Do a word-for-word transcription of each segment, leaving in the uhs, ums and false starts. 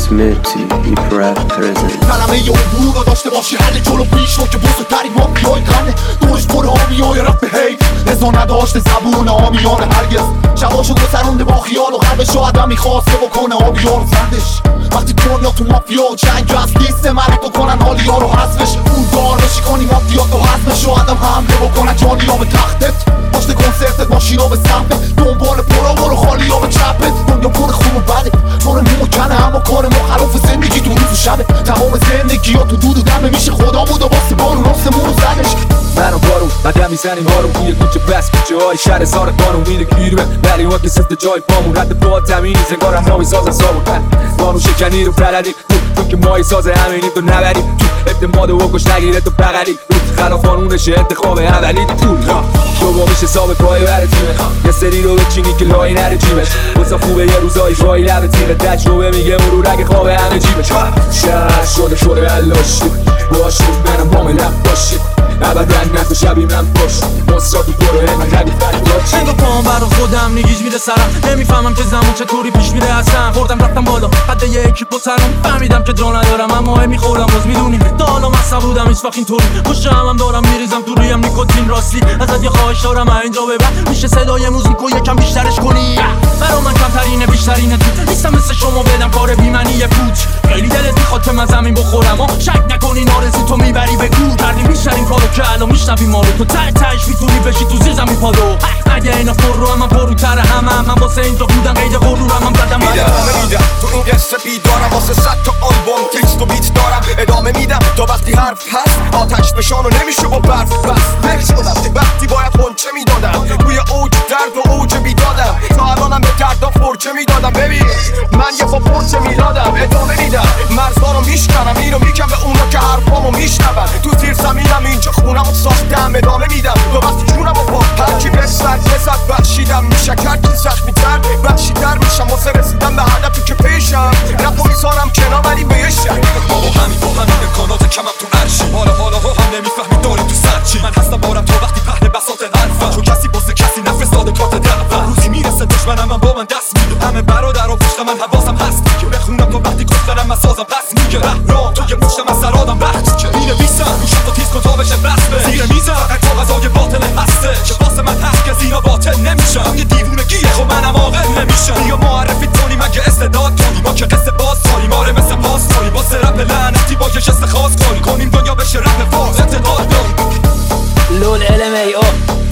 اسمتی هیپ رپ پرزنت کلمه یه عبور رو داشته باشی حل جلو پیش رو که بزرگترین مافیای قنه دورش پر آمیای رپ هی رضا نداشته زبون آمیان هرگز شباشو گذرونده با خیال و قلبش رو آدم میخواسته بکنه آبیار زندش وقتی دنیا تو مافیا و جنگ از لیست مرد بکنن حالیا رو حذفش اون دار بشی کنی مافیا تو حذفش رو آدم حمله بکنن جانی ها به تختت پشت کنسرتت ماشین ها به سمتت دنبال پرا برو خالی ها به چپت دنیا پر خوب و بده پر مو کنه اما کار مخالف زندگی تو روز و شبه تمام زندگی ها تو دود و دمه میشه خدا بود و واسه بارون آسمون رو زدش من و بارون بعدم میزنیم هارون توی کوچه بس کوچه های شهر سار قانون میره گیرمه ولی ها که سفت جای پامون رد پا تمیز انگار همراهی ساز سابون قانون شکنی رو پردیم تو تو که ماهی ساز همینیم تو نبریم تو اعتماد و کش نگیره تو بغلی روز خلاف قانونش انتخاب اولی پول تو با میشه حساب پای بر تیمه یه سری رو بچینی که لای نره جیبش واسه خوبه یه روزایی فایی لب تیره تجربه میگه مرور اگه خواب همه جیبش شهر شده شده علاشی باشید منم با ملم باشید ابدا نکو شبی من باش مصرافی برو من ربی فریداش انگا پاهم برا خودم نگیج میره سرم نمیفهمم که زمان چطوری پیش میره اصلا خوردم رفتم بالا حد یه اکیپ با سرم فهمیدم که جا ندارم اما میخورم باز میدونی تا حالا مصب بودم هیچ وقت اینطوری پشت همم دارم میریزم تو رویم نیکوتین راستی ازت یه خواهش دارم اینجا ببر میشه صدای موزیکو یکم بیشترش کنی برا من کمترینه بیشترینه تو نیستم مثل شما بدم کار بی‌معنی پوچ خیلی دلت میخواد که من زمین بخورم و شک نکنین آرزو تو میبری به گور کردیم بیشترین کارو که الان میشنوی ما رو تو ته تهش میتونی بشی تو زیر زمین پادو اگه اینا پر رو هم من پروتر همه من واسه اینجا بودم قید غرورم هم زدم ادامه میدم تو این قصه بیدارم واسه صد تا آلبوم تکست و بیت دارم ادامه میدم تا وقتی حرف هست آتش بشان و نمیشه با برف بس نکس کنم وقتی باید خونچه میدادم روی اوج درد و اوج بیدادم تا الانم به دردم فرچه میدادم ببین من یه پا پرچه میدادم ادامه میدم مرزارو میشکنم اینو میگم به اونا که حرفامو میشنون تو زیر زمینم اینجا خونمو ساختم ادامه میدم تو وقتی جونمو با هرکی بسد بزد بخشیدم میشه کرد که زخمی تر بخشیدر میشم واسه رسیدم به هدفی که پیشم رپو میزارم کنار ولی به یه شک بابا همین با همین امکانات کمم تو عرشی حالا حالا ها هم نمیفهمی داری تو سرچی من هستم بارم تا وقتی پهن بساط حرفم چون کسی واسه کسی نفرستاده کارت دعوم روزی میرسه دشمنم من با من دست میده همه برادر و پشت من حواسم هست که بخونم تا وقتی کس دارم من سازم پس میگه راه تو یه پشتم از سرادم وقت که مینویسم روشم تا تیز کن تا بشه بسته زیر میزم تا غذای باطل هسته که واسه من هست که زینا باطل نمیشم یه دیوونگیه خب منم عاقل نمیشم یا معرفی کنی من که استعداد کنی ما که قصه باز کنیم آره مثل باز کنیم با رپ لعنتی با یه جست خاص کنیم کنیم دنیا بشه رپ فاز اعتقاد داریم لول ال ام ای او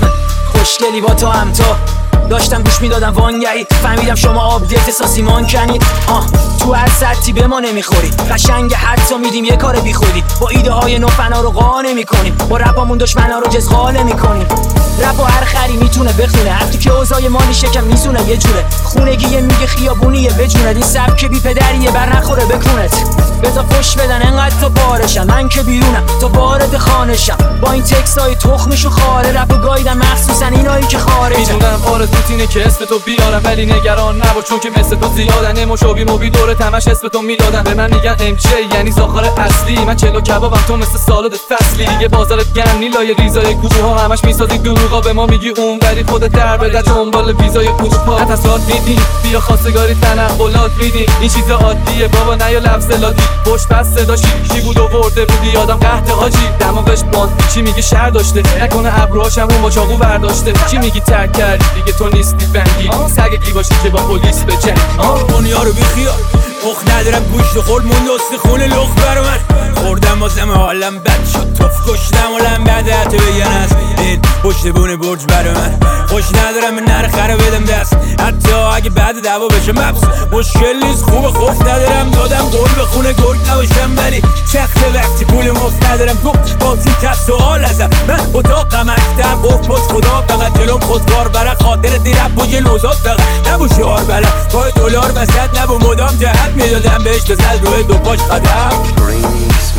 خوشگلی با تو هم تو داشتم گوش میدادم وانگهی فهمیدم شما آپدیت ساسی مان کنید آه تو هر سطحی به ما نمیخورید قشنگ حتی میدیم یه کار بی خودی با ایده های نو فنا رو قانع میکنیم با رپامون دشمنا رو جزغاله میکنیم رپ و هر خری میتونه بخونه حتی که اوضاع مالی شکم میزونه یه جوره خونگیه میگه خیابونیه بجوند این سبک بی پدریه بر نخوره بکونت بذار فش بدن انقدر تا بارشم من که بیرونم تا وارد خانشم با این تکس های تخمشو خاره رپ و گایدم مخصوصا اینایی که خارجن میدونم آرزوت اینه که اسم تو بیارم ولی نگران نباش چون که مثل تو زیادن اموشوبی موبی دوره تمش اسم تو میدادن به من میگن ام جی یعنی زاخار اصلی من چلو کبابم تو مثل سالاد فصلی دیگه بازارت گرمی لای ریزای کوچه ها همش میسازی دروغا به ما میگی اون ولی خودت در بده دنبال ویزای کوچه ها تصاد میدی بیا خواستگاری تنقلات میدی این چیز عادیه بابا نیا لفظ لادی پشت پس صدا شیشی بود آورده بودی یادم قحط حاجی دماغش باز چی میگی شهر داشته نکنه ابروهاشم اون با چاقو برداشته چی میگی ترک کردی دیگه تو نیستی بنگی سگگی باشی که با پلیس بجنگ دنیا رو بیخیال مخ ندارم گوشت خورد مون دست خون لخ بر من خوردم واسم حالم بد شد توف کشتم و لم بعد حتی بگن است این پشت بونه برج بر من خوش ندارم من نره خره بدم دست حتی اگه بعد دعوا بشه مبس مشکل نیست خوب خوف ندارم دادم گل به خونه گرگ نباشم ولی چخت وقتی پول مفت ندارم گفت بازی تب سوال ازم من اتاقم اکتر گفت پس خدا فقط جلوم خودکار برا خاطر دیرم با یه نوزاد فقط نبو شعار برم پای دلار وسط نبو مدام جهت میدادم بهش بزد روی دو پاش قدم